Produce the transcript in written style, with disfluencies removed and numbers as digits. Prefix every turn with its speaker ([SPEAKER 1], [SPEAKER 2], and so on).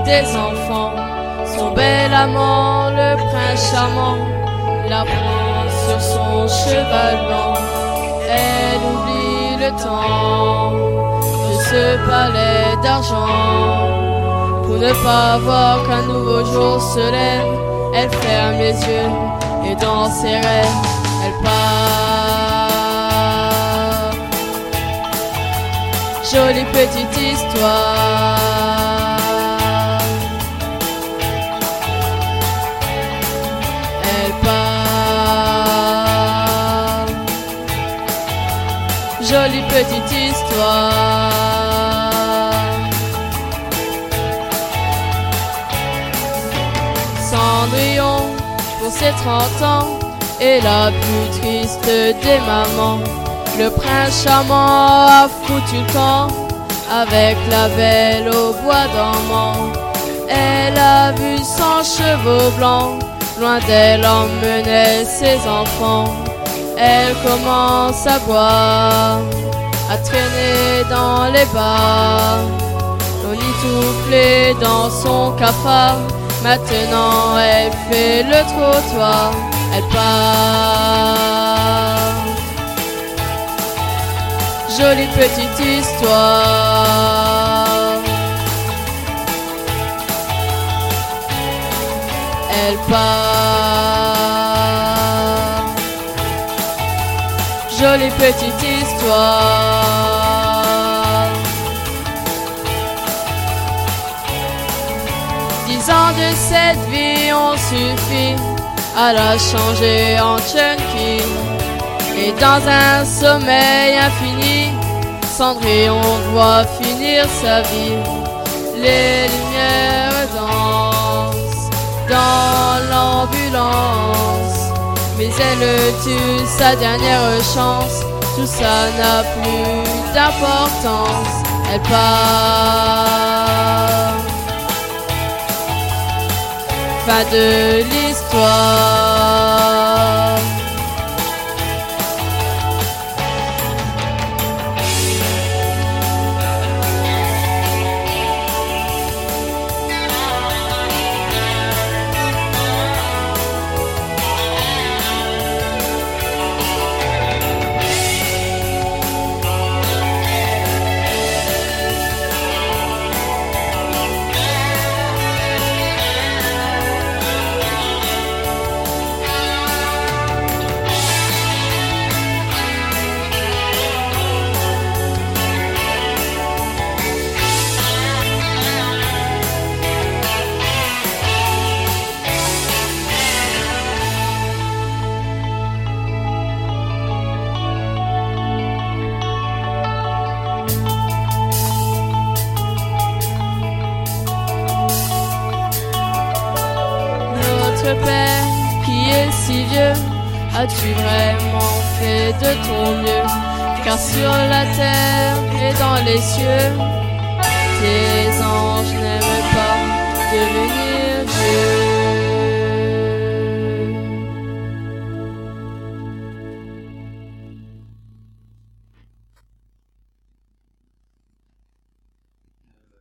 [SPEAKER 1] des enfants. Son bel amant, le prince charmant, la prend sur son cheval blanc. Elle oublie le temps de ce palais d'argent. Pour ne pas voir qu'un nouveau jour se lève, elle ferme les yeux et dans ses rêves, elle part. Jolie petite histoire. Elle part. Jolie petite histoire. Cendrillon, pour ses 30 ans, est la plus triste des mamans. Le prince charmant a foutu le camp avec la belle au bois dormant. Elle a vu son chevaux blanc, loin d'elle emmenait ses enfants. Elle commence à boire, à traîner dans les bars, ennitouflée dans son cafard. Maintenant elle fait le trottoir, elle part. Jolie petite histoire. Elle part. Jolie petite histoire. 10 ans de cette vie ont suffi à la changer en junkie. Et dans un sommeil infini, Cendrillon doit finir sa vie. Les lumières dansent dans l'ambulance, mais elle tue sa dernière chance. Tout ça n'a plus d'importance, elle part. Fin de l'histoire. Père qui est si vieux, as-tu vraiment fait de ton mieux? Car sur la terre et dans les cieux, tes anges n'aiment pas devenir